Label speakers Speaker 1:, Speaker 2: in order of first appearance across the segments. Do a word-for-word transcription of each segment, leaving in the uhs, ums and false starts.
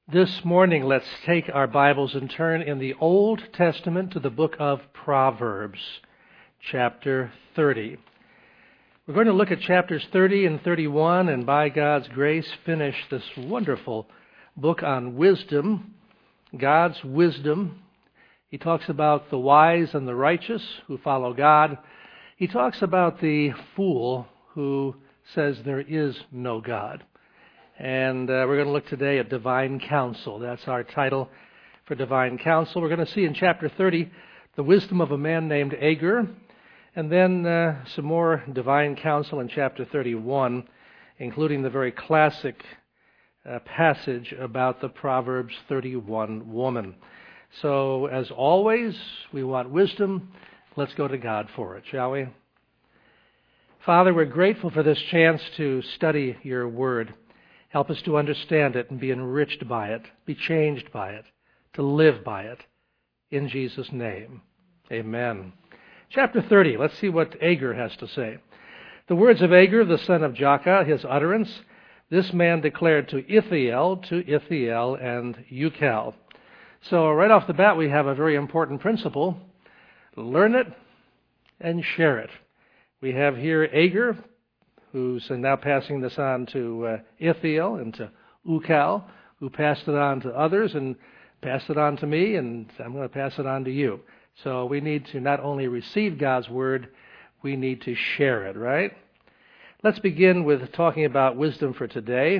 Speaker 1: This morning, let's take our Bibles and turn in the Old Testament to the book of Proverbs, chapter thirty. We're going to look at chapters thirty and thirty-one, and by God's grace, finish this wonderful book on wisdom, God's wisdom. He talks about the wise and the righteous who follow God. He talks about the fool who says there is no God. And uh, we're going to look today at Divine Counsel. That's our title for Divine Counsel. We're going to see in chapter thirty the wisdom of a man named Agur, and then uh, some more Divine Counsel in chapter thirty-one, including the very classic uh, passage about the Proverbs thirty-one woman. So, as always, we want wisdom. Let's go to God for it, shall we? Father, we're grateful for this chance to study your word. Help us to understand it and be enriched by it, be changed by it, to live by it. In Jesus' name, amen. Chapter thirty, let's see what Agur has to say. The words of Agur, the son of Jakeh, his utterance, this man declared to Ithiel, to Ithiel and Ucal. So right off the bat, we have a very important principle. Learn it and share it. We have here Agur, who's now passing this on to uh, Ithiel and to Ucal, who passed it on to others and passed it on to me, and I'm going to pass it on to you. So we need to not only receive God's word, we need to share it, right? Let's begin with talking about wisdom for today.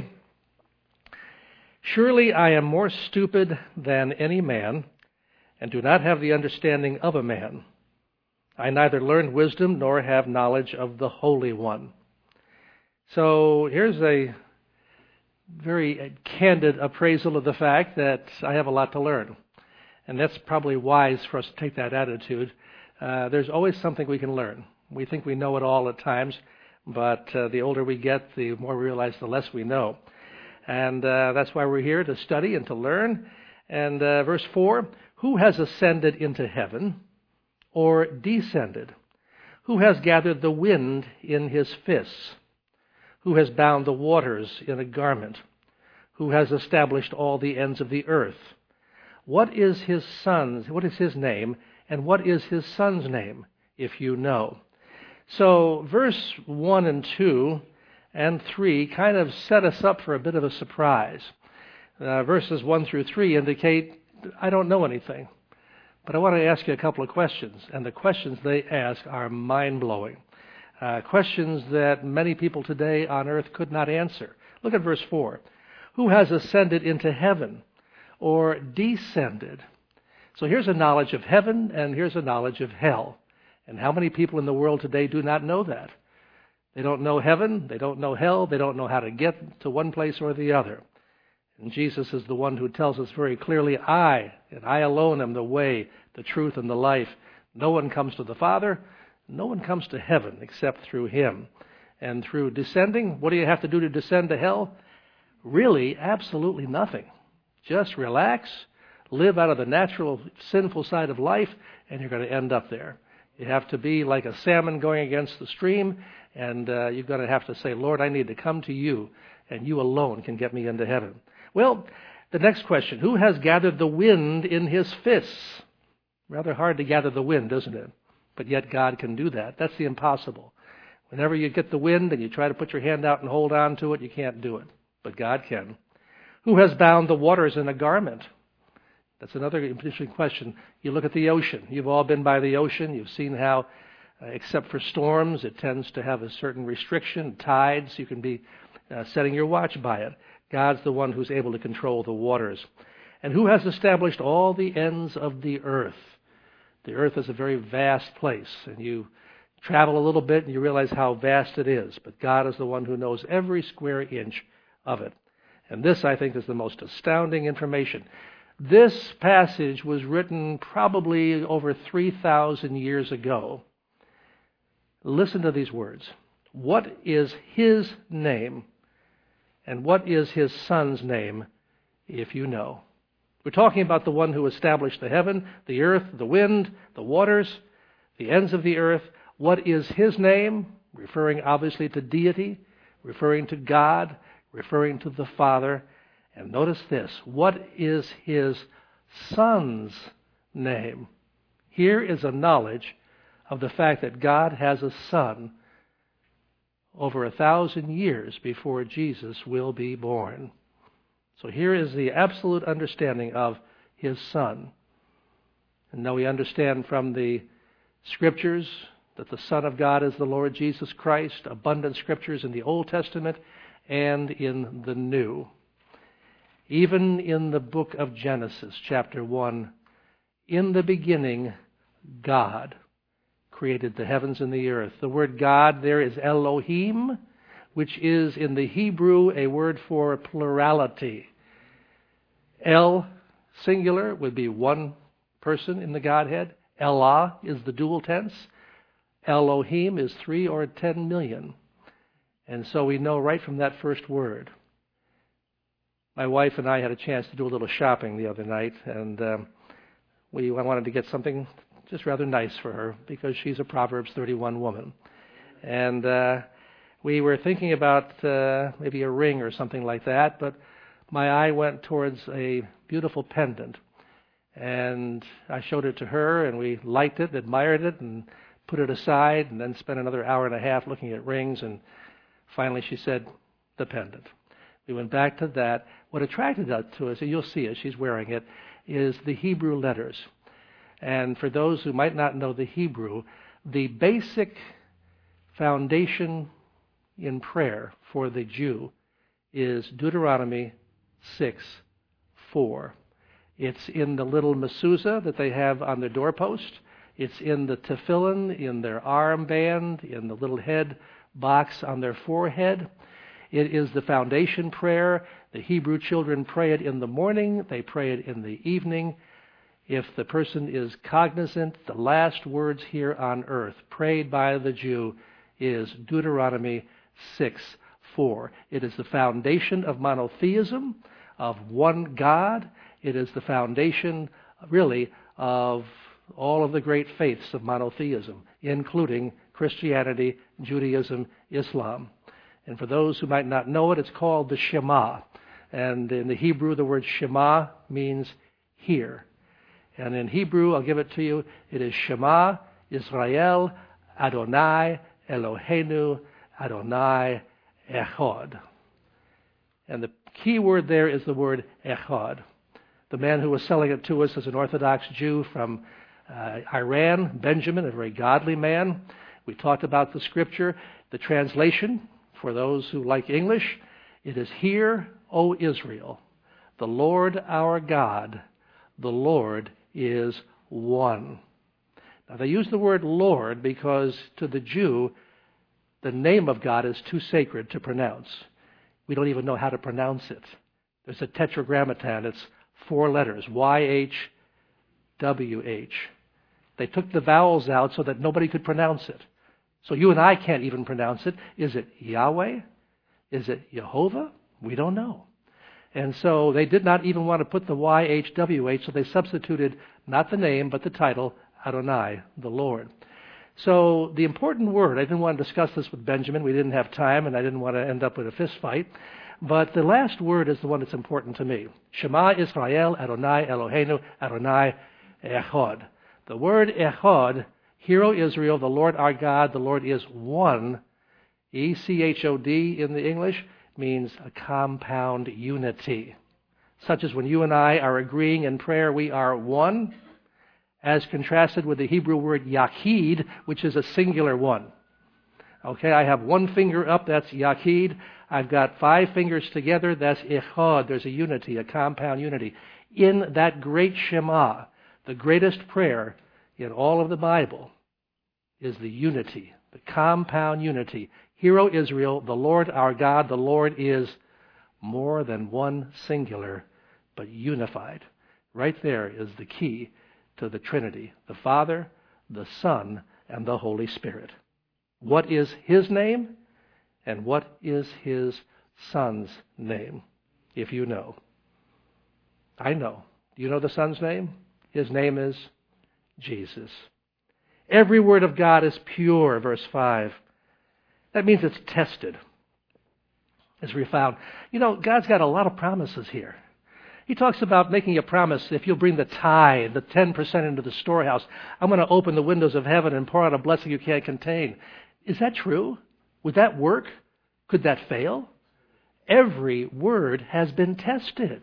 Speaker 1: Surely I am more stupid than any man, and do not have the understanding of a man. I neither learned wisdom nor have knowledge of the Holy One. So here's a very candid appraisal of the fact that I have a lot to learn. And that's probably wise for us to take that attitude. Uh, there's always something we can learn. We think we know it all at times, but uh, the older we get, the more we realize the less we know. And uh, that's why we're here, to study and to learn. And uh, verse four, who has ascended into heaven or descended? Who has gathered the wind in his fists? Who has bound the waters in a garment? Who has established all the ends of the earth? What is his son's, what is his name, and what is his son's name, if you know? So verse one and two and three kind of set us up for a bit of a surprise. Uh, verses one through three indicate, I don't know anything. But I want to ask you a couple of questions, and the questions they ask are mind-blowing. Uh, questions that many people today on earth could not answer. Look at verse four. Who has ascended into heaven or descended? So here's a knowledge of heaven and here's a knowledge of hell. And how many people in the world today do not know that? They don't know heaven, they don't know hell, they don't know how to get to one place or the other. And Jesus is the one who tells us very clearly, I, and I alone am the way, the truth, and the life. No one comes to the Father. No one comes to heaven except through him. And through descending, what do you have to do to descend to hell? Really, absolutely nothing. Just relax, live out of the natural, sinful side of life, and you're going to end up there. You have to be like a salmon going against the stream, and uh, you're going to have to say, Lord, I need to come to you, and you alone can get me into heaven. Well, the next question, who has gathered the wind in his fists? Rather hard to gather the wind, isn't it? But yet God can do that. That's the impossible. Whenever you get the wind and you try to put your hand out and hold on to it, you can't do it. But God can. Who has bound the waters in a garment? That's another interesting question. You look at the ocean. You've all been by the ocean. You've seen how, uh, except for storms, it tends to have a certain restriction, tides. You can be uh, setting your watch by it. God's the one who's able to control the waters. And who has established all the ends of the earth? The earth is a very vast place, and you travel a little bit and you realize how vast it is. But God is the one who knows every square inch of it. And this, I think, is the most astounding information. This passage was written probably over three thousand years ago. Listen to these words. What is his name, and what is his son's name, if you know? We're talking about the one who established the heaven, the earth, the wind, the waters, the ends of the earth. What is his name? Referring obviously to deity, referring to God, referring to the Father. And notice this. What is his Son's name? Here is a knowledge of the fact that God has a Son over a thousand years before Jesus will be born. So here is the absolute understanding of his Son. And now we understand from the Scriptures that the Son of God is the Lord Jesus Christ, abundant Scriptures in the Old Testament and in the New. Even in the book of Genesis, chapter one, in the beginning, God created the heavens and the earth. The word God there is Elohim, which is in the Hebrew a word for plurality. El, singular, would be one person in the Godhead. Elah is the dual tense. Elohim is three or ten million. And so we know right from that first word. My wife and I had a chance to do a little shopping the other night, and um, we I wanted to get something just rather nice for her because she's a Proverbs thirty-one woman. And uh, we were thinking about uh, maybe a ring or something like that, but my eye went towards a beautiful pendant. And I showed it to her, and we liked it, admired it, and put it aside, and then spent another hour and a half looking at rings, and finally she said, the pendant. We went back to that. What attracted us to us, and you'll see it, she's wearing it, is the Hebrew letters. And for those who might not know the Hebrew, the basic foundation in prayer for the Jew is Deuteronomy six four. It's in the little mezuzah that they have on their doorpost. It's in the tefillin, in their armband, in the little head box on their forehead. It is the foundation prayer. The Hebrew children pray it in the morning. They pray it in the evening. If the person is cognizant, the last words here on earth prayed by the Jew is Deuteronomy six four. It is the foundation of monotheism, of one God. It is the foundation, really, of all of the great faiths of monotheism, including Christianity, Judaism, Islam. And for those who might not know it, it's called the Shema. And in the Hebrew, the word Shema means hear. And in Hebrew, I'll give it to you, it is Shema Israel Adonai Eloheinu Adonai Echad. And the key word there is the word Echad. The man who was selling it to us is an Orthodox Jew from uh, Iran, Benjamin, a very godly man. We talked about the Scripture. The translation, for those who like English, it is, Hear, O Israel, the Lord our God, the Lord is one. Now they use the word Lord because to the Jew, the name of God is too sacred to pronounce. We don't even know how to pronounce it. There's a tetragrammaton. It's four letters, Y H W H. They took the vowels out so that nobody could pronounce it. So you and I can't even pronounce it. Is it Yahweh? Is it Jehovah? We don't know. And so they did not even want to put the Y H W H, so they substituted not the name, but the title, Adonai, the Lord. So the important word, I didn't want to discuss this with Benjamin. We didn't have time, and I didn't want to end up with a fist fight. But the last word is the one that's important to me. Shema Israel, Adonai Eloheinu, Adonai Echad. The word Echad, Hear, O Israel, the Lord our God, the Lord is one. E C H O D in the English means a compound unity. Such as when you and I are agreeing in prayer, we are one, as contrasted with the Hebrew word Yachid, which is a singular one. Okay, I have one finger up, that's Yachid. I've got five fingers together, that's Echad. There's a unity, a compound unity. In that great Shema, the greatest prayer in all of the Bible is the unity, the compound unity. Hear, O Israel, the Lord our God, the Lord is more than one singular, but unified. Right there is the key to the Trinity, the Father, the Son, and the Holy Spirit. What is His name, and what is His Son's name, if you know? I know. Do you know the Son's name? His name is Jesus. Every word of God is pure, verse five. That means it's tested. is refound. You know, God's got a lot of promises here. He talks about making a promise, if you'll bring the tithe, the ten percent into the storehouse, I'm going to open the windows of heaven and pour out a blessing you can't contain. Is that true? Would that work? Could that fail? Every word has been tested.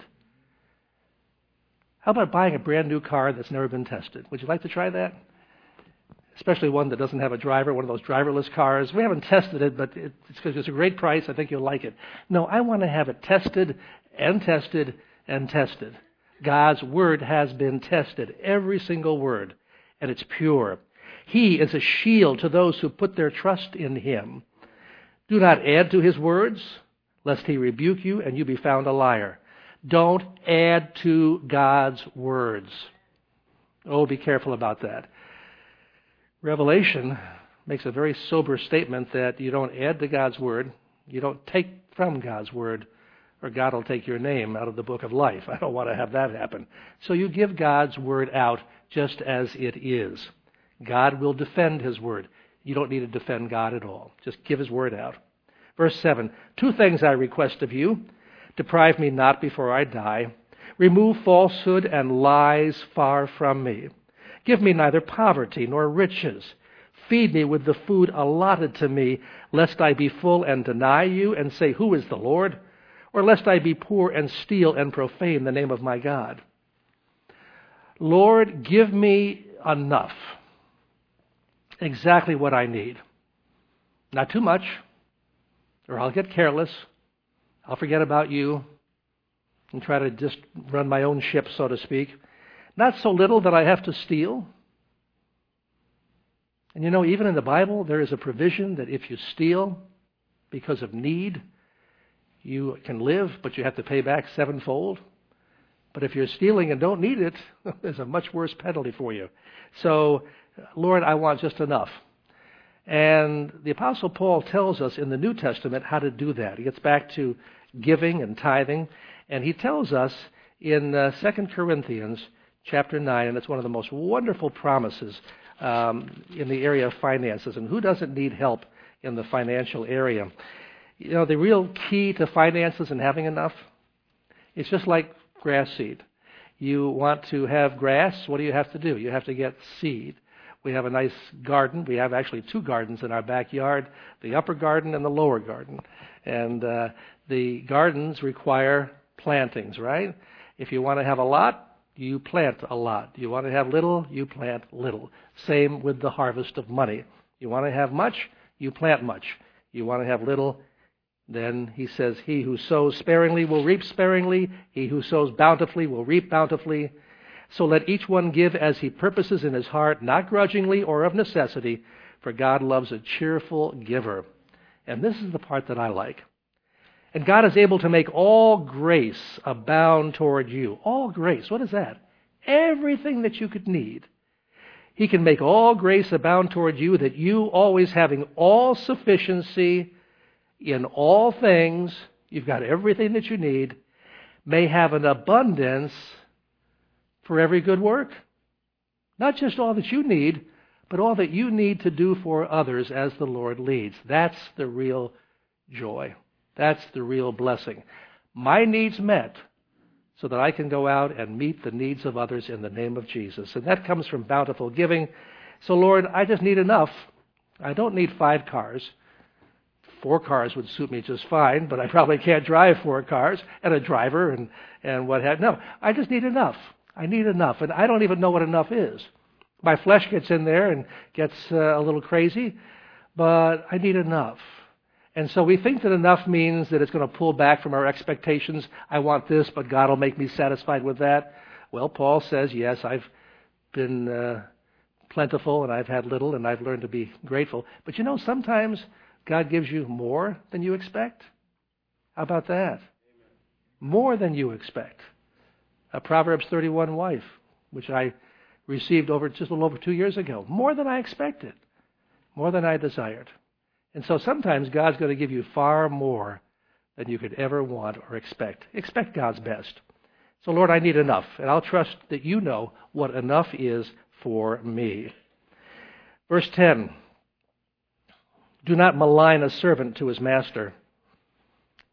Speaker 1: How about buying a brand new car that's never been tested? Would you like to try that? Especially one that doesn't have a driver, one of those driverless cars. We haven't tested it, but it's because it's a great price. I think you'll like it. No, I want to have it tested and tested and tested. God's word has been tested, every single word, and it's pure. He is a shield to those who put their trust in him. Do not add to his words, lest he rebuke you and you be found a liar. Don't add to God's words. Oh, be careful about that. Revelation makes a very sober statement that you don't add to God's word, you don't take from God's word, or God will take your name out of the book of life. I don't want to have that happen. So you give God's word out just as it is. God will defend his word. You don't need to defend God at all. Just give his word out. Verse seven, two things I request of you. Deprive me not before I die. Remove falsehood and lies far from me. Give me neither poverty nor riches. Feed me with the food allotted to me, lest I be full and deny you and say, who is the Lord? Or lest I be poor and steal and profane the name of my God. Lord, give me enough. Exactly what I need. Not too much, or I'll get careless. I'll forget about you and try to just run my own ship, so to speak. Not so little that I have to steal. And you know, even in the Bible, there is a provision that if you steal because of need, you can live, but you have to pay back sevenfold. But if you're stealing and don't need it, there's a much worse penalty for you. So, Lord, I want just enough. And the Apostle Paul tells us in the New Testament how to do that. He gets back to giving and tithing, and he tells us in uh, Second Corinthians chapter nine, and it's one of the most wonderful promises um, in the area of finances. And who doesn't need help in the financial area? You know, the real key to finances and having enough, it's just like grass seed. You want to have grass, what do you have to do? You have to get seed. We have a nice garden. We have actually two gardens in our backyard, the upper garden and the lower garden. And uh, the gardens require plantings, right? If you want to have a lot, you plant a lot. You want to have little, you plant little. Same with the harvest of money. You want to have much, you plant much. You want to have little, then he says, he who sows sparingly will reap sparingly. He who sows bountifully will reap bountifully. So let each one give as he purposes in his heart, not grudgingly or of necessity, for God loves a cheerful giver. And this is the part that I like. And God is able to make all grace abound toward you. All grace, what is that? Everything that you could need. He can make all grace abound toward you, that you, always having all sufficiency in all things, you've got everything that you need, may have an abundance for every good work. Not just all that you need, but all that you need to do for others as the Lord leads. That's the real joy. That's the real blessing. My needs met so that I can go out and meet the needs of others in the name of Jesus. And that comes from bountiful giving. So, Lord, I just need enough. I don't need five cars. Four cars would suit me just fine, but I probably can't drive four cars and a driver and, and what have you. No, I just need enough. I need enough, and I don't even know what enough is. My flesh gets in there and gets uh, a little crazy, but I need enough. And so we think that enough means that it's going to pull back from our expectations. I want this, but God will make me satisfied with that. Well, Paul says, yes, I've been uh, plentiful and I've had little and I've learned to be grateful. But you know, sometimes God gives you more than you expect. How about that? More than you expect. A Proverbs thirty-one wife, which I received over just a little over two years ago. More than I expected. More than I desired. And so sometimes God's going to give you far more than you could ever want or expect. Expect God's best. So, Lord, I need enough, and I'll trust that you know what enough is for me. Verse ten, do not malign a servant to his master,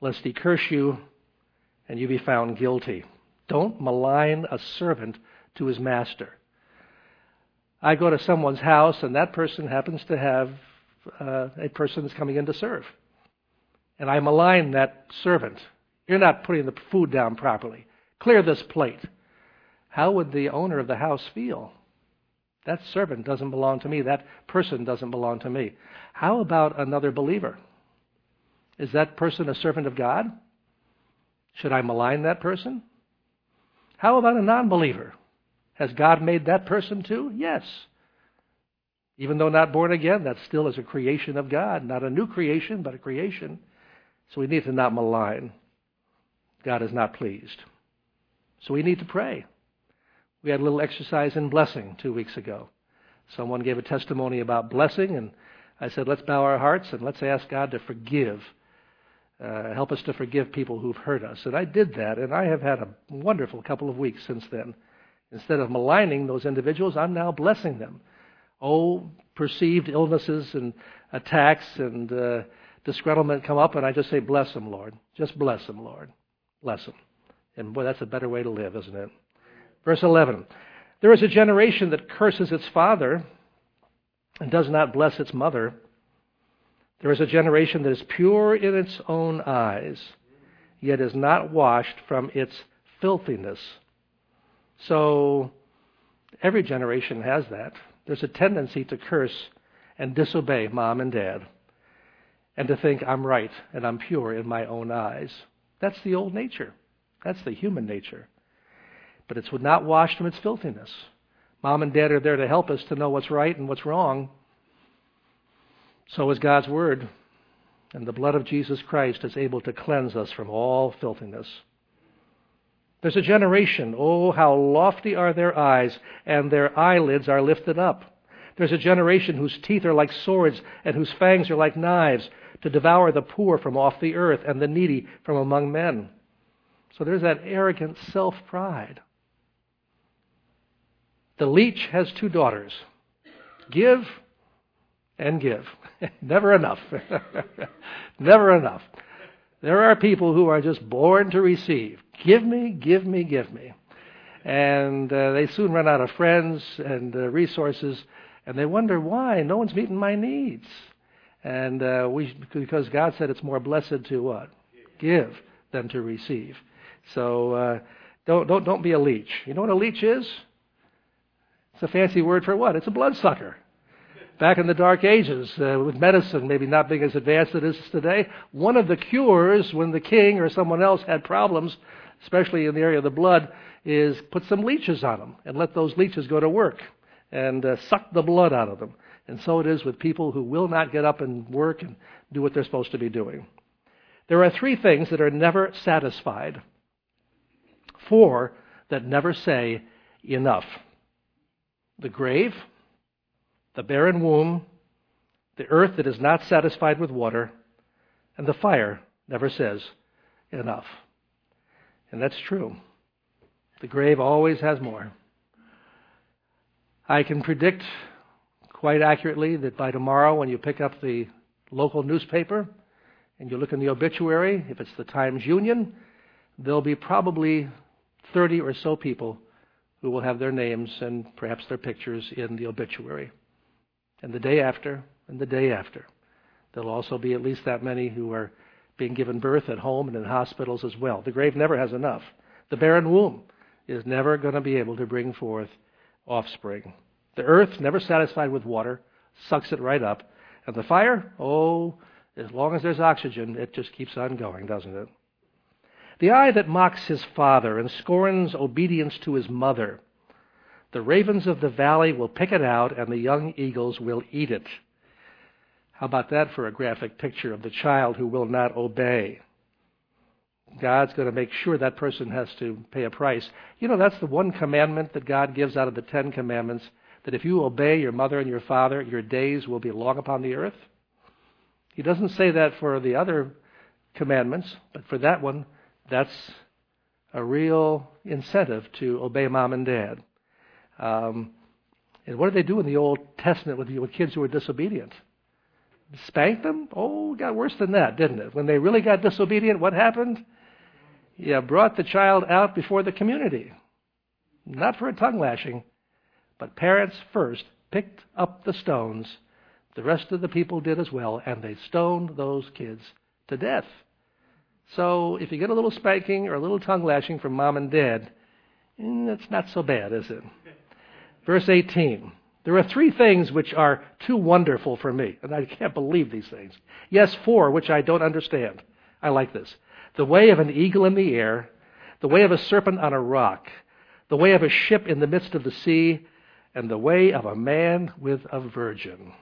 Speaker 1: lest he curse you and you be found guilty. Don't malign a servant to his master. I go to someone's house, and that person happens to have uh, a person that's coming in to serve. And I malign that servant. You're not putting the food down properly. Clear this plate. How would the owner of the house feel? That servant doesn't belong to me. That person doesn't belong to me. How about another believer? Is that person a servant of God? Should I malign that person? How about a non-believer? Has God made that person too? Yes. Even though not born again, that still is a creation of God. Not a new creation, but a creation. So we need to not malign. God is not pleased. So we need to pray. We had a little exercise in blessing two weeks ago. Someone gave a testimony about blessing, and I said, let's bow our hearts and let's ask God to forgive. Uh, help us to forgive people who've hurt us. And I did that, and I have had a wonderful couple of weeks since then. Instead of maligning those individuals, I'm now blessing them. Oh, perceived illnesses and attacks and uh, disgruntlement come up, and I just say, bless them, Lord. Just bless them, Lord. Bless them. And boy, that's a better way to live, isn't it? Verse eleven. There is a generation that curses its father and does not bless its mother. There is a generation that is pure in its own eyes, yet is not washed from its filthiness. So every generation has that. There's a tendency to curse and disobey mom and dad and to think I'm right and I'm pure in my own eyes. That's the old nature. That's the human nature. But it's not washed from its filthiness. Mom and dad are there to help us to know what's right and what's wrong. So is God's Word. And the blood of Jesus Christ is able to cleanse us from all filthiness. There's a generation, oh, how lofty are their eyes, and their eyelids are lifted up. There's a generation whose teeth are like swords, and whose fangs are like knives, to devour the poor from off the earth, and the needy from among men. So there's that arrogant self-pride. The leech has two daughters. Give and give. Never enough. Never enough. There are people who are just born to receive. Give me, give me, give me. And uh, they soon run out of friends and uh, resources, and they wonder why no one's meeting my needs. And uh, we, because God said it's more blessed to what? Give than to receive. So uh, don't don't don't be a leech. You know what a leech is? It's a fancy word for what? It's a bloodsucker. Back in the Dark Ages, uh, with medicine maybe not being as advanced as it is today, one of the cures when the king or someone else had problems, especially in the area of the blood, is put some leeches on them and let those leeches go to work and uh, suck the blood out of them. And so it is with people who will not get up and work and do what they're supposed to be doing. There are three things that are never satisfied. Four that never say enough. The grave, the barren womb, the earth that is not satisfied with water, and the fire never says enough. And that's true. The grave always has more. I can predict quite accurately that by tomorrow when you pick up the local newspaper and you look in the obituary, if it's the Times-Union, there'll be probably thirty or so people who will have their names and perhaps their pictures in the obituary. And the day after, and the day after. There'll also be at least that many who are being given birth at home and in hospitals as well. The grave never has enough. The barren womb is never going to be able to bring forth offspring. The earth, never satisfied with water, sucks it right up. And the fire, oh, as long as there's oxygen, it just keeps on going, doesn't it? The eye that mocks his father and scorns obedience to his mother, the ravens of the valley will pick it out, and the young eagles will eat it. How about that for a graphic picture of the child who will not obey? God's going to make sure that person has to pay a price. You know, that's the one commandment that God gives out of the Ten Commandments, that if you obey your mother and your father, your days will be long upon the earth. He doesn't say that for the other commandments, but for that one, that's a real incentive to obey mom and dad. Um, and what did they do in the Old Testament with, with kids who were disobedient? Spanked them? Oh, it got worse than that, didn't it? When they really got disobedient, what happened? You brought the child out before the community. Not for a tongue lashing, but parents first picked up the stones. The rest of the people did as well, and they stoned those kids to death. So if you get a little spanking or a little tongue lashing from mom and dad, it's not so bad, is it? Verse eighteen. There are three things which are too wonderful for me, and I can't believe these things. Yes, four, which I don't understand. I like this. The way of an eagle in the air, the way of a serpent on a rock, the way of a ship in the midst of the sea, and the way of a man with a virgin.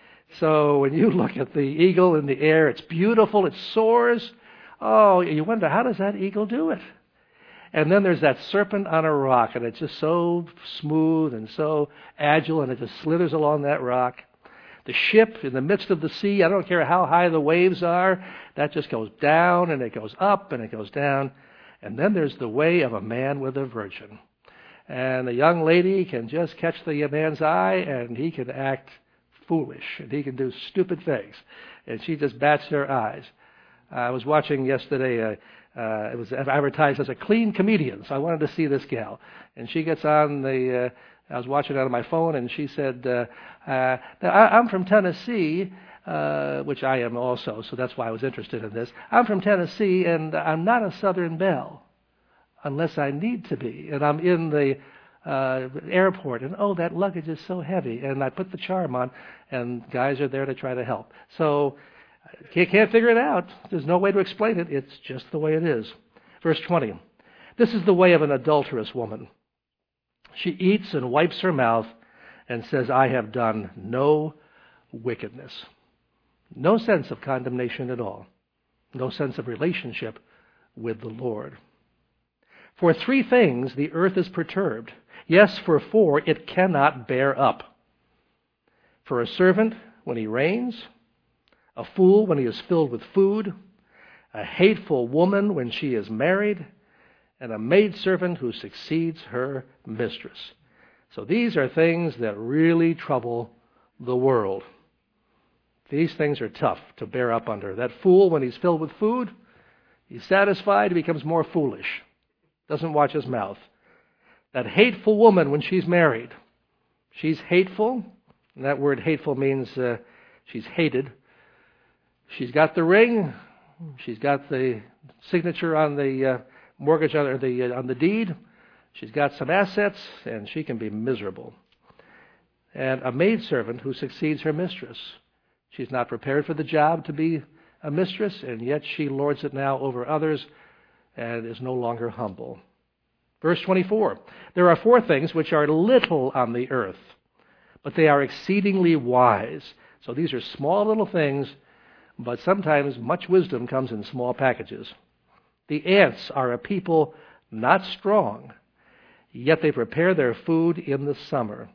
Speaker 1: So when you look at the eagle in the air, it's beautiful, it soars. Oh, you wonder, how does that eagle do it? And then there's that serpent on a rock, and it's just so smooth and so agile, and it just slithers along that rock. The ship in the midst of the sea, I don't care how high the waves are, that just goes down, and it goes up, and it goes down. And then there's the way of a man with a virgin. And the young lady can just catch the man's eye, and he can act foolish, and he can do stupid things. And she just bats her eyes. I was watching yesterday, uh, uh, it was advertised as a clean comedian, so I wanted to see this gal. And she gets on the, uh, I was watching it on my phone, and she said, uh, uh, now, I, I'm from Tennessee, uh, which I am also, so that's why I was interested in this. I'm from Tennessee, and I'm not a Southern belle, unless I need to be. And I'm in the uh, airport, and oh, that luggage is so heavy. And I put the charm on, and guys are there to try to help. So you can't figure it out. There's no way to explain it. It's just the way it is. Verse twenty. This is the way of an adulterous woman. She eats and wipes her mouth and says, I have done no wickedness. No sense of condemnation at all. No sense of relationship with the Lord. For three things the earth is perturbed. Yes, for four it cannot bear up. For a servant when he reigns, a fool when he is filled with food, a hateful woman when she is married, and a maidservant who succeeds her mistress. So these are things that really trouble the world. These things are tough to bear up under. That fool, when he's filled with food, he's satisfied, he becomes more foolish. Doesn't watch his mouth. That hateful woman, when she's married, she's hateful. And that word hateful means uh, she's hated. She's got the ring. She's got the signature on the uh, mortgage on, or the, uh, on the deed. She's got some assets, and she can be miserable. And a maidservant who succeeds her mistress. She's not prepared for the job to be a mistress, and yet she lords it now over others and is no longer humble. Verse twenty-four. There are four things which are little on the earth, but they are exceedingly wise. So these are small little things, but sometimes much wisdom comes in small packages. The ants are a people not strong, yet they prepare their food in the summer.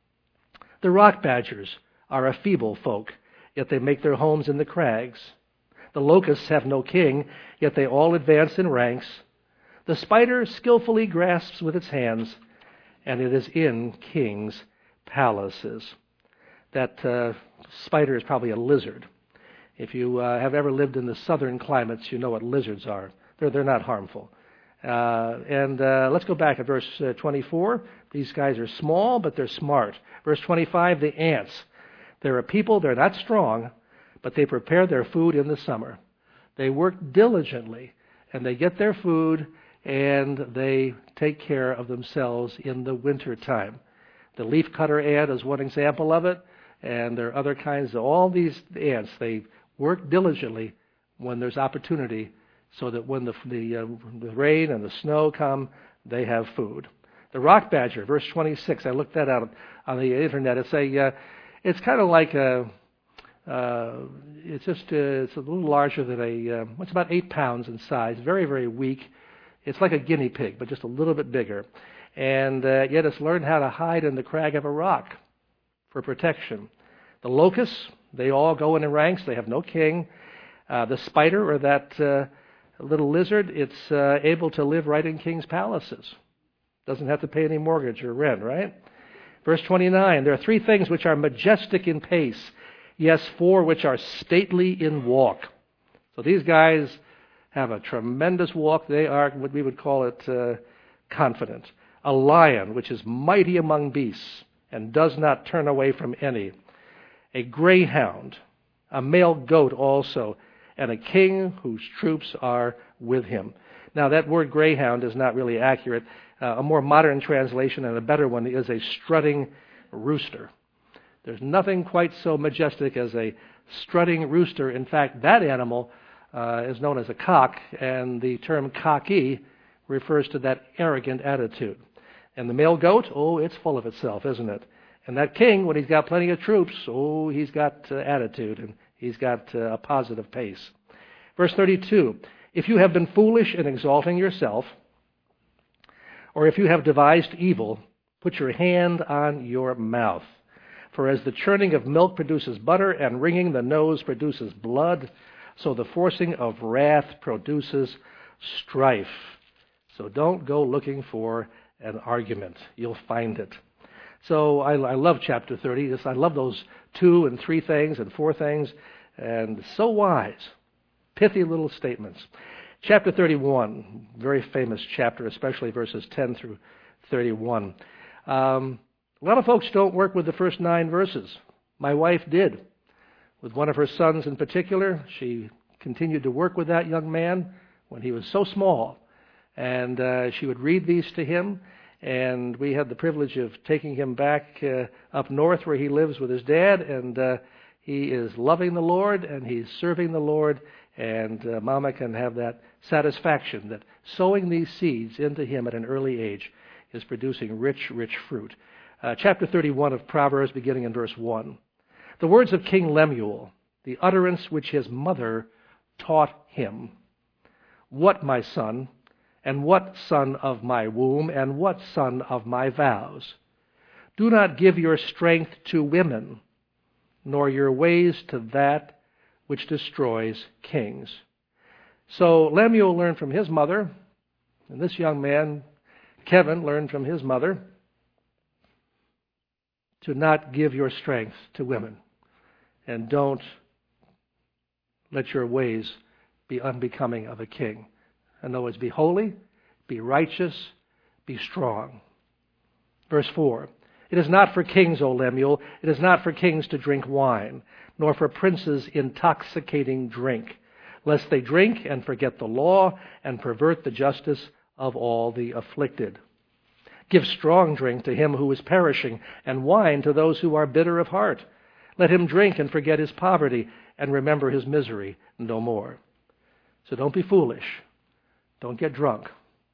Speaker 1: The rock badgers are a feeble folk, yet they make their homes in the crags. The locusts have no king, yet they all advance in ranks. The spider skillfully grasps with its hands, and it is in kings' palaces. That uh, spider is probably a lizard. If you uh, have ever lived in the southern climates, you know what lizards are. They're, they're not harmful. Uh, and uh, let's go back at verse uh, twenty-four. These guys are small, but they're smart. Verse twenty-five, the ants. They're a people, they're not strong, but they prepare their food in the summer. They work diligently, and they get their food, and they take care of themselves in the winter time. The leafcutter ant is one example of it, and there are other kinds of all these ants. They work diligently when there's opportunity, so that when the, the, uh, the rain and the snow come, they have food. The rock badger, verse twenty-six, I looked that out on the internet. It's a, uh, it's kind of like a, uh, it's just, uh, it's a little larger than a, uh, it's about eight pounds in size, very, very weak. It's like a guinea pig, but just a little bit bigger. And uh, yet it's learned how to hide in the crag of a rock for protection. The locusts, they all go in ranks. They have no king. Uh, the spider, or that uh, little lizard, it's uh, able to live right in king's palaces. Doesn't have to pay any mortgage or rent, right? Verse twenty-nine, there are three things which are majestic in pace, Yes, four which are stately in walk. So these guys have a tremendous walk. They are what we would call it uh, confident. A lion which is mighty among beasts and does not turn away from any. A greyhound, a male goat also, and a king whose troops are with him. Now that word greyhound is not really accurate. Uh, a more modern translation and a better one is a strutting rooster. There's nothing quite so majestic as a strutting rooster. In fact, that animal uh, is known as a cock, and the term cocky refers to that arrogant attitude. And the male goat, oh, it's full of itself, isn't it? And that king, when he's got plenty of troops, oh, he's got uh, attitude, and he's got uh, a positive pace. Verse thirty-two, if you have been foolish in exalting yourself, or if you have devised evil, put your hand on your mouth. For as the churning of milk produces butter, and wringing the nose produces blood, so the forcing of wrath produces strife. So don't go looking for an argument. You'll find it. So I, I love chapter thirty. Just, I love those two and three things and four things. And so wise. Pithy little statements. Chapter thirty-one, very famous chapter, especially verses ten through thirty-one. Um, a lot of folks don't work with the first nine verses. My wife did. With one of her sons in particular, she continued to work with that young man when he was so small. And uh, she would read these to him, and we had the privilege of taking him back uh, up north where he lives with his dad, and uh, he is loving the Lord, and he's serving the Lord, and uh, Mama can have that satisfaction that sowing these seeds into him at an early age is producing rich, rich fruit. Uh, chapter thirty-one of Proverbs, beginning in verse one. The words of King Lemuel, the utterance which his mother taught him. What, my son, and what son of my womb, and what son of my vows? Do not give your strength to women, nor your ways to that which destroys kings. So Lemuel learned from his mother, and this young man, Kevin, learned from his mother to not give your strength to women, and don't let your ways be unbecoming of a king. In other words, be holy, be righteous, be strong. Verse four, it is not for kings, O Lemuel, it is not for kings to drink wine, nor for princes intoxicating drink, lest they drink and forget the law and pervert the justice of all the afflicted. Give strong drink to him who is perishing, and wine to those who are bitter of heart. Let him drink and forget his poverty, and remember his misery no more. So don't be foolish. Don't get drunk.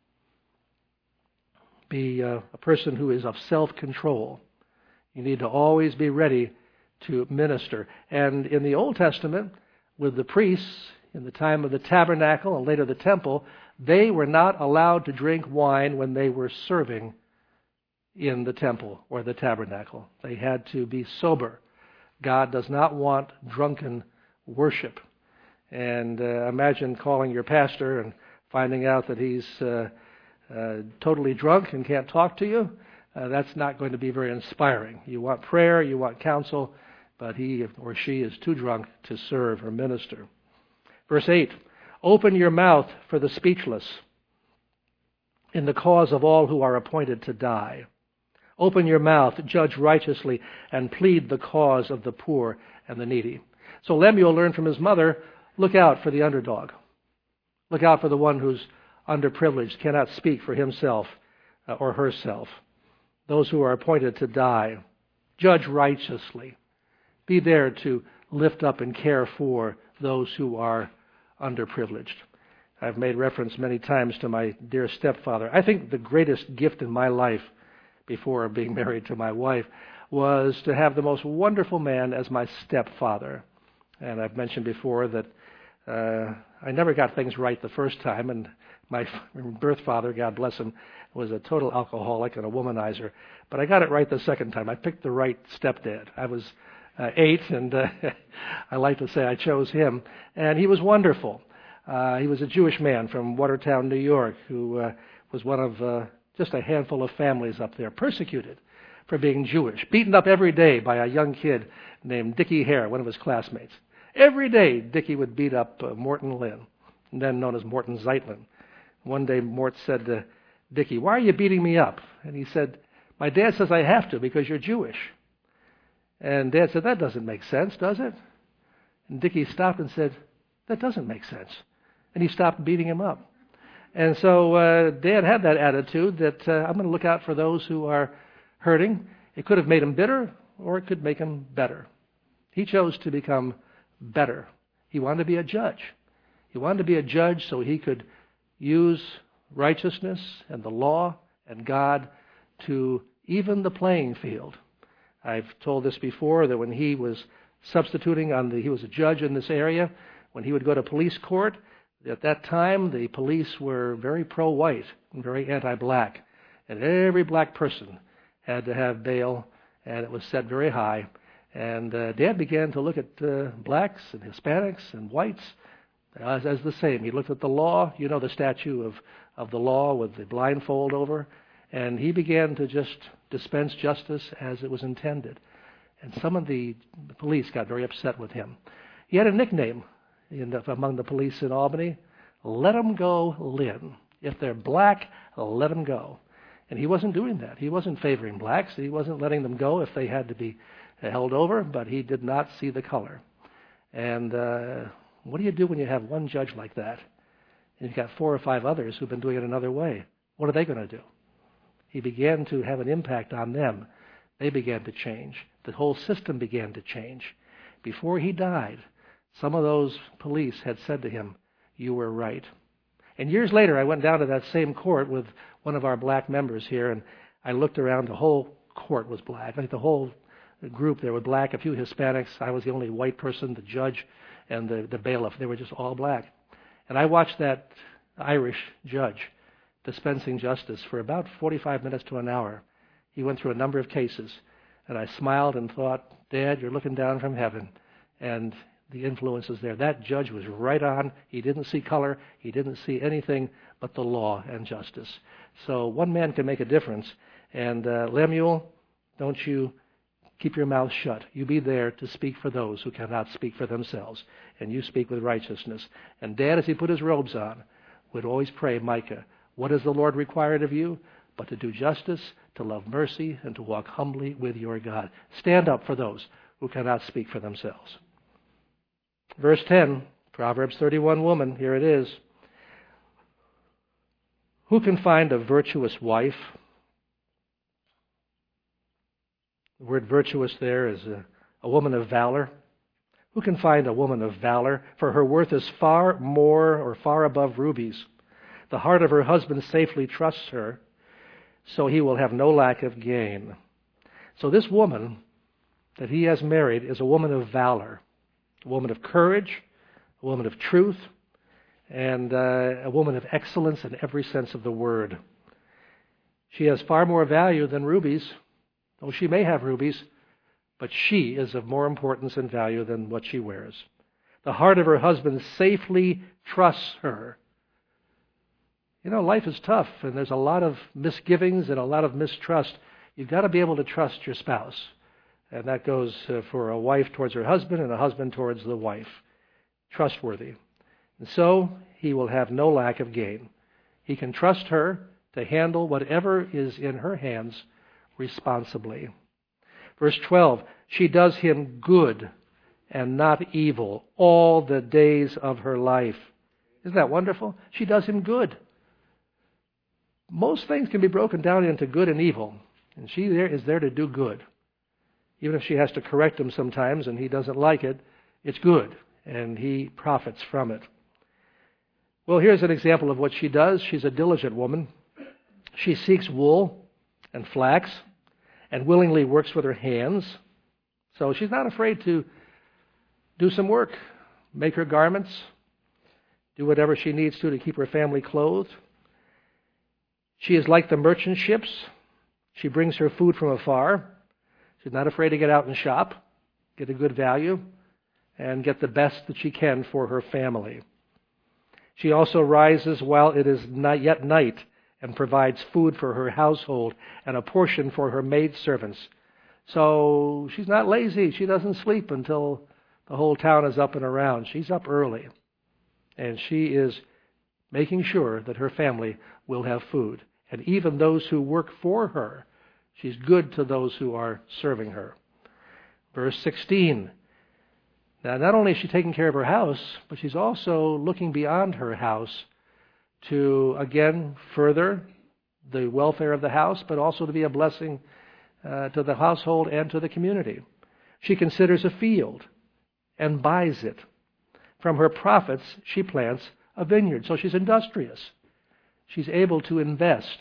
Speaker 1: Be uh, a person who is of self-control. You need to always be ready to minister. And in the Old Testament, with the priests, in the time of the tabernacle and later the temple, they were not allowed to drink wine when they were serving in the temple or the tabernacle. They had to be sober. God does not want drunken worship. And uh, imagine calling your pastor and finding out that he's uh, uh, totally drunk and can't talk to you. Uh, that's not going to be very inspiring. You want prayer, you want counsel, but he or she is too drunk to serve or minister. Verse eight, open your mouth for the speechless in the cause of all who are appointed to die. Open your mouth, judge righteously, and plead the cause of the poor and the needy. So Lemuel learned from his mother, look out for the underdog. Look out for the one who's underprivileged, cannot speak for himself uh, or herself. Those who are appointed to die. Judge righteously. Be there to lift up and care for those who are underprivileged. I've made reference many times to my dear stepfather. I think the greatest gift in my life before being married to my wife was to have the most wonderful man as my stepfather. And I've mentioned before that uh, I never got things right the first time, and my birth father, God bless him, was a total alcoholic and a womanizer. But I got it right the second time. I picked the right stepdad. I was uh, eight, and uh, I like to say I chose him. And he was wonderful. Uh, he was a Jewish man from Watertown, New York, who uh, was one of uh, just a handful of families up there, persecuted for being Jewish, beaten up every day by a young kid named Dickie Hare, one of his classmates. Every day, Dickie would beat up uh, Morton Lynn, then known as Morton Zeitlin. One day, Mort said to Dickie, "Why are you beating me up?" And he said, "My dad says I have to because you're Jewish." And Dad said, "That doesn't make sense, does it?" And Dickie stopped and said, "That doesn't make sense." And he stopped beating him up. And so uh, Dad had that attitude that uh, I'm going to look out for those who are hurting. It could have made him bitter, or it could make him better. He chose to become better. He wanted to be a judge. He wanted to be a judge so he could use righteousness and the law and God to even the playing field. I've told this before, that when he was substituting on the, he was a judge in this area, when he would go to police court, at that time the police were very pro-white and very anti-black. And every black person had to have bail, and it was set very high. And uh, Dad began to look at uh, blacks and Hispanics and whites as, as the same. He looked at the law, you know the statue of, of the law with the blindfold over, and he began to just dispense justice as it was intended. And some of the police got very upset with him. He had a nickname in the, among the police in Albany, "Let 'em go, Lynn." If they're black, let them go. And he wasn't doing that. He wasn't favoring blacks. He wasn't letting them go if they had to be held over, but he did not see the color. And uh, what do you do when you have one judge like that? And you've got four or five others who've been doing it another way. What are they going to do? He began to have an impact on them. They began to change. The whole system began to change. Before he died, some of those police had said to him, "You were right." And years later, I went down to that same court with one of our black members here, and I looked around. The whole court was black. Like the whole group there was black, a few Hispanics. I was the only white person, the judge and the, the bailiff. They were just all black. And I watched that Irish judge dispensing justice for about forty-five minutes to an hour. He went through a number of cases, and I smiled and thought, "Dad, you're looking down from heaven." And the influence is there. That judge was right on. He didn't see color. He didn't see anything but the law and justice. So one man can make a difference. And uh, Lemuel, don't you keep your mouth shut. You be there to speak for those who cannot speak for themselves. And you speak with righteousness. And Dad, as he put his robes on, would always pray, "Micah, what does the Lord require of you? But to do justice, to love mercy, and to walk humbly with your God." Stand up for those who cannot speak for themselves. Verse ten, Proverbs thirty-one woman, here it is. "Who can find a virtuous wife?" The word virtuous there is a, a woman of valor. Who can find a woman of valor? For her worth is far more or far above rubies. The heart of her husband safely trusts her, so he will have no lack of gain. So this woman that he has married is a woman of valor, a woman of courage, a woman of truth, and uh, a woman of excellence in every sense of the word. She has far more value than rubies. Oh, she may have rubies, but she is of more importance and value than what she wears. The heart of her husband safely trusts her. You know, life is tough, and there's a lot of misgivings and a lot of mistrust. You've got to be able to trust your spouse. And that goes uh, for a wife towards her husband and a husband towards the wife. Trustworthy. And so he will have no lack of gain. He can trust her to handle whatever is in her hands responsibly. Verse twelve, "She does him good and not evil all the days of her life." Isn't that wonderful? She does him good. Most things can be broken down into good and evil, and she there is there to do good. Even if she has to correct him sometimes and he doesn't like it, it's good, and he profits from it. Well, here's an example of what she does. She's a diligent woman. She seeks wool and flax and willingly works with her hands. So she's not afraid to do some work, make her garments, do whatever she needs to to keep her family clothed. She is like the merchant ships. She brings her food from afar. She's not afraid to get out and shop, get a good value, and get the best that she can for her family. She also rises while it is not yet night and provides food for her household and a portion for her maidservants. So she's not lazy. She doesn't sleep until the whole town is up and around. She's up early, and she is making sure that her family will have food. And even those who work for her, she's good to those who are serving her. Verse sixteen. Now, not only is she taking care of her house, but she's also looking beyond her house to, again, further the welfare of the house, but also to be a blessing uh, to the household and to the community. She considers a field and buys it. From her profits, she plants a vineyard. So she's industrious. She's able to invest.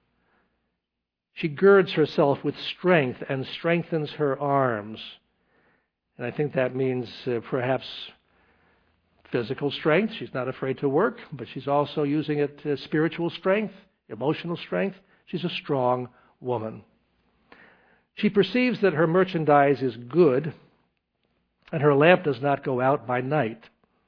Speaker 1: She girds herself with strength and strengthens her arms. And I think that means uh, perhaps physical strength. She's not afraid to work, but she's also using it as spiritual strength, emotional strength. She's a strong woman. She perceives that her merchandise is good, and her lamp does not go out by night.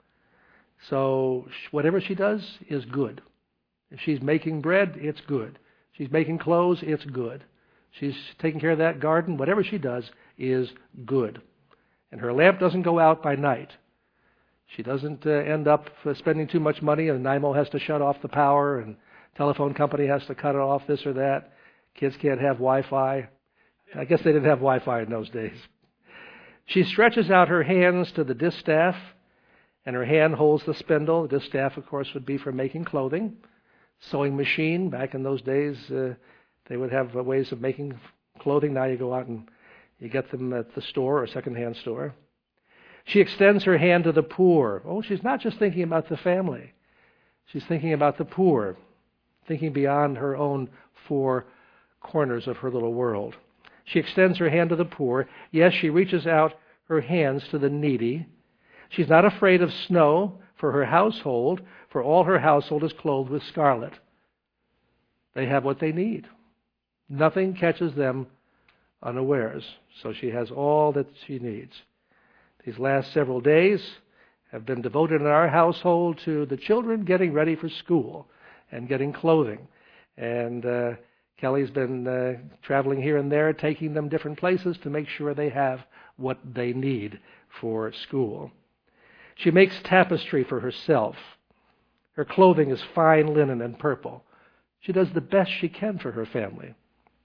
Speaker 1: So whatever she does is good. If she's making bread, it's good. She's making clothes, it's good. She's taking care of that garden. Whatever she does is good. And her lamp doesn't go out by night. She doesn't uh, end up uh, spending too much money, and N Y M O has to shut off the power, and telephone company has to cut it off, this or that. Kids can't have Wi-Fi. I guess they didn't have Wi-Fi in those days. She stretches out her hands to the distaff, and her hand holds the spindle. The distaff, of course, would be for making clothing. Sewing machine, back in those days, uh, they would have uh, ways of making clothing. Now you go out and you get them at the store or secondhand store. She extends her hand to the poor. Oh, she's not just thinking about the family. She's thinking about the poor, thinking beyond her own four corners of her little world. She extends her hand to the poor. Yes, she reaches out her hands to the needy. She's not afraid of snow for her household, for all her household is clothed with scarlet. They have what they need. Nothing catches them unawares. So she has all that she needs. These last several days have been devoted in our household to the children getting ready for school and getting clothing. And uh, Kelly's been uh, traveling here and there, taking them different places to make sure they have what they need for school. She makes tapestry for herself. Her clothing is fine linen and purple. She does the best she can for her family.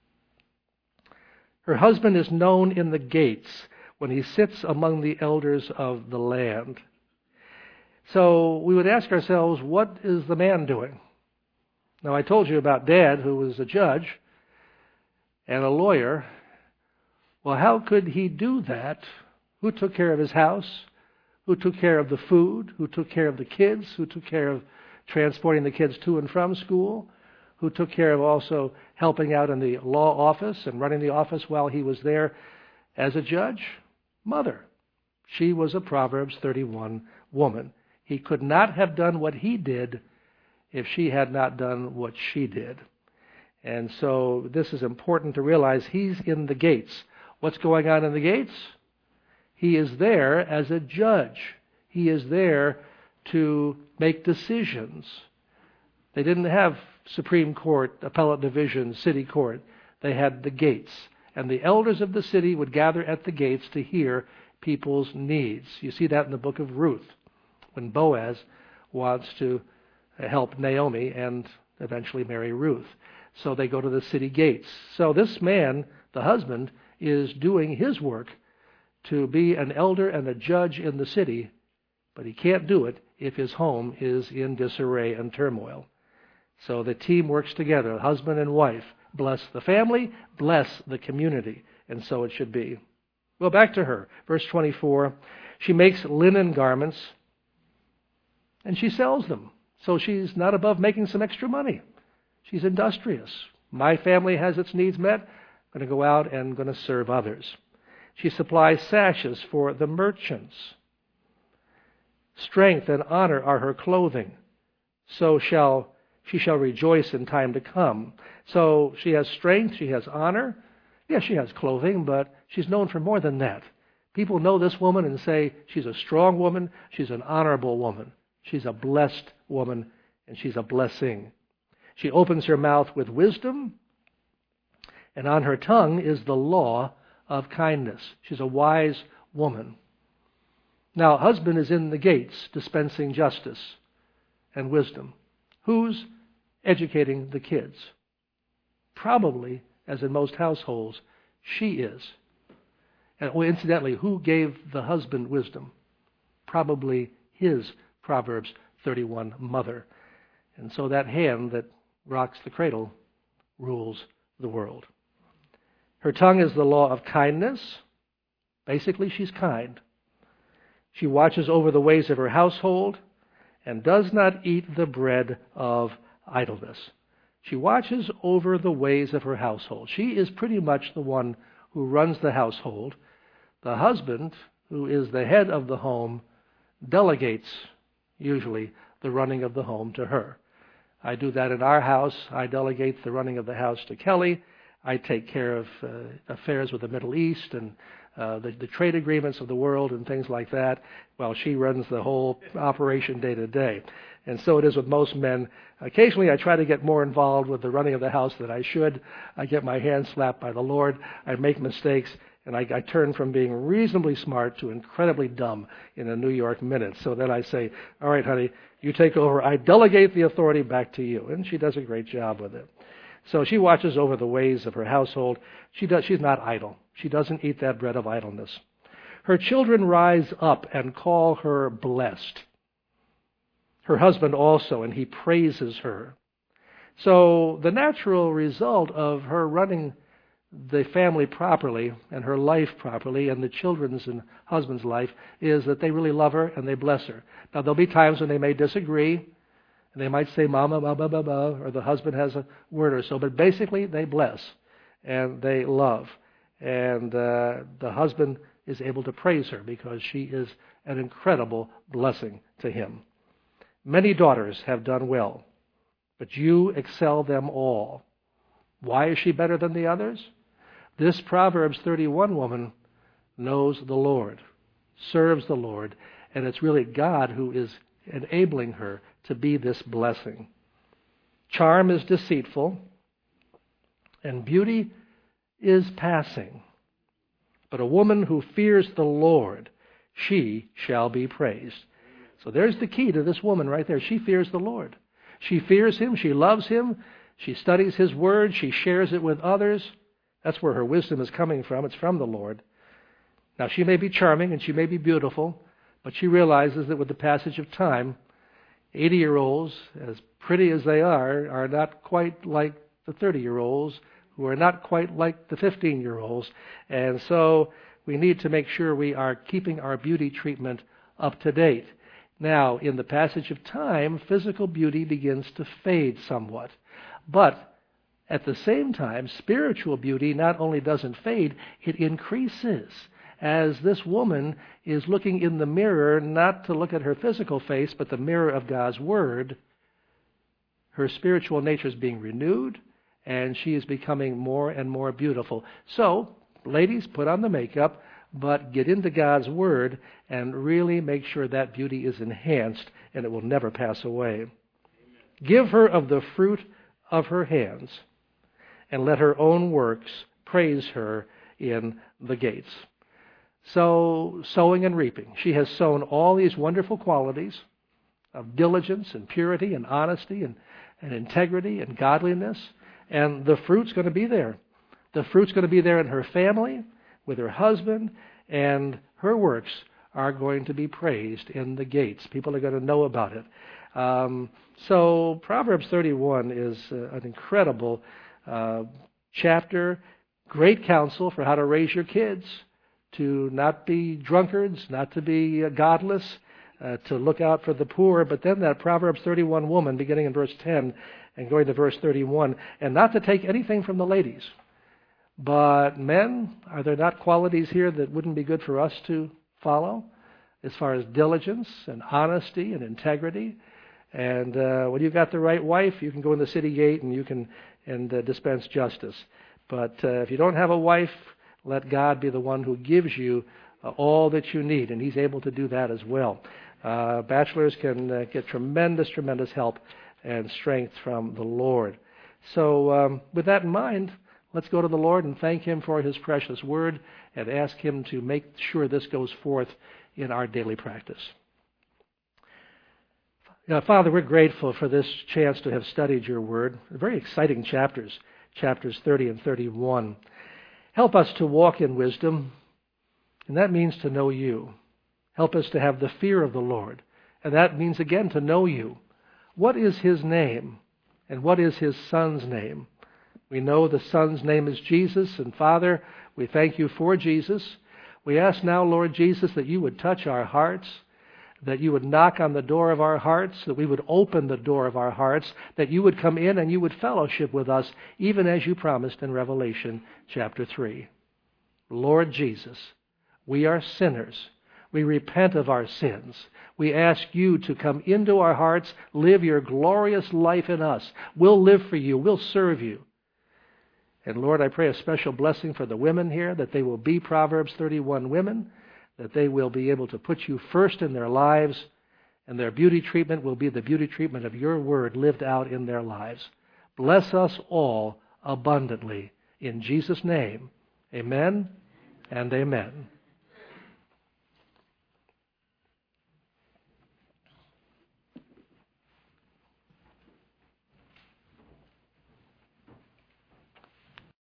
Speaker 1: Her husband is known in the gates when he sits among the elders of the land. So we would ask ourselves, what is the man doing? Now, I told you about Dad, who was a judge and a lawyer. Well, how could he do that? Who took care of his house? Who took care of the food? Who took care of the kids? Who took care of transporting the kids to and from school? Who took care of also helping out in the law office and running the office while he was there as a judge? Mother. She was a Proverbs thirty-one woman. He could not have done what he did if she had not done what she did. And so this is important to realize. He's in the gates. What's going on in the gates? He is there as a judge. He is there to make decisions. They didn't have Supreme Court, Appellate Division, City Court. They had the gates. And the elders of the city would gather at the gates to hear people's needs. You see that in the book of Ruth, when Boaz wants to help Naomi and eventually marry Ruth. So they go to the city gates. So this man, the husband, is doing his work to be an elder and a judge in the city, but he can't do it if his home is in disarray and turmoil. So the team works together, husband and wife. Bless the family, bless the community, and so it should be. Well, back to her. Verse twenty-four, she makes linen garments, and she sells them. So she's not above making some extra money. She's industrious. My family has its needs met. I'm going to go out and going to serve others. She supplies sashes for the merchants. Strength and honor are her clothing. So shall she shall rejoice in time to come. So she has strength, she has honor. Yes, she has clothing, but she's known for more than that. People know this woman and say she's a strong woman, she's an honorable woman, she's a blessed woman, and she's a blessing. She opens her mouth with wisdom, and on her tongue is the law of kindness. She's a wise woman. Now, husband is in the gates dispensing justice and wisdom. Who's educating the kids? Probably, as in most households, she is. And well, incidentally, who gave the husband wisdom? Probably his Proverbs thirty-one mother. And so that hand that rocks the cradle rules the world. Her tongue is the law of kindness. Basically, she's kind. She watches over the ways of her household and does not eat the bread of idleness. She watches over the ways of her household. She is pretty much the one who runs the household. The husband, who is the head of the home, delegates, usually, the running of the home to her. I do that in our house. I delegate the running of the house to Kelly. I take care of uh, affairs with the Middle East and uh, the, the trade agreements of the world and things like that, while she runs the whole operation day to day. And so it is with most men. Occasionally I try to get more involved with the running of the house than I should. I get my hand slapped by the Lord. I make mistakes. And I, I turn from being reasonably smart to incredibly dumb in a New York minute. So then I say, all right, honey, you take over. I delegate the authority back to you. And she does a great job with it. So she watches over the ways of her household. She does, she's not idle. She doesn't eat that bread of idleness. Her children rise up and call her blessed. Her husband also, and he praises her. So the natural result of her running the family properly and her life properly and the children's and husband's life is that they really love her and they bless her. Now, there'll be times when they may disagree, and they might say, mama, blah, blah, blah, blah, or the husband has a word or so, but basically they bless and they love. And uh, the husband is able to praise her because she is an incredible blessing to him. Many daughters have done well, but you excel them all. Why is she better than the others? This Proverbs thirty-one woman knows the Lord, serves the Lord, and it's really God who is enabling her to be this blessing. Charm is deceitful, and beauty is passing. But a woman who fears the Lord, she shall be praised. So there's the key to this woman right there. She fears the Lord. She fears Him. She loves Him. She studies His Word. She shares it with others. That's where her wisdom is coming from. It's from the Lord. Now, she may be charming and she may be beautiful, but she realizes that with the passage of time, eighty-year-olds, as pretty as they are, are not quite like the thirty-year-olds, who are not quite like the fifteen-year-olds. And so we need to make sure we are keeping our beauty treatment up to date. Now, in the passage of time, physical beauty begins to fade somewhat. But at the same time, spiritual beauty not only doesn't fade, it increases. As this woman is looking in the mirror, not to look at her physical face, but the mirror of God's Word, her spiritual nature is being renewed, and she is becoming more and more beautiful. So, ladies, put on the makeup, but get into God's Word and really make sure that beauty is enhanced and it will never pass away. Amen. Give her of the fruit of her hands, and let her own works praise her in the gates. So, sowing and reaping. She has sown all these wonderful qualities of diligence and purity and honesty and, and integrity and godliness, and the fruit's going to be there. The fruit's going to be there in her family, with her husband, and her works are going to be praised in the gates. People are going to know about it. Um, so Proverbs thirty-one is uh, an incredible uh, chapter, great counsel for how to raise your kids, to not be drunkards, not to be uh, godless, uh, to look out for the poor. But then that Proverbs thirty-one woman, beginning in verse ten and going to verse thirty-one, and not to take anything from the ladies. But men, are there not qualities here that wouldn't be good for us to follow as far as diligence and honesty and integrity? And uh, when you've got the right wife, you can go in the city gate and you can and uh, dispense justice. But uh, if you don't have a wife, let God be the one who gives you uh, all that you need, and He's able to do that as well. Uh, bachelors can uh, get tremendous, tremendous help and strength from the Lord. So um, with that in mind, let's go to the Lord and thank Him for His precious word and ask Him to make sure this goes forth in our daily practice. Now, Father, we're grateful for this chance to have studied your word. Very exciting chapters, chapters thirty and thirty-one. Help us to walk in wisdom, and that means to know you. Help us to have the fear of the Lord, and that means, again, to know you. What is His name, and what is His Son's name? We know the Son's name is Jesus, and Father, we thank you for Jesus. We ask now, Lord Jesus, that you would touch our hearts, that you would knock on the door of our hearts, that we would open the door of our hearts, that you would come in and you would fellowship with us, even as you promised in Revelation chapter three. Lord Jesus, we are sinners. We repent of our sins. We ask you to come into our hearts, live your glorious life in us. We'll live for you. We'll serve you. And Lord, I pray a special blessing for the women here, that they will be Proverbs thirty-one women, that they will be able to put you first in their lives, and their beauty treatment will be the beauty treatment of your word lived out in their lives. Bless us all abundantly. In Jesus' name, amen and amen.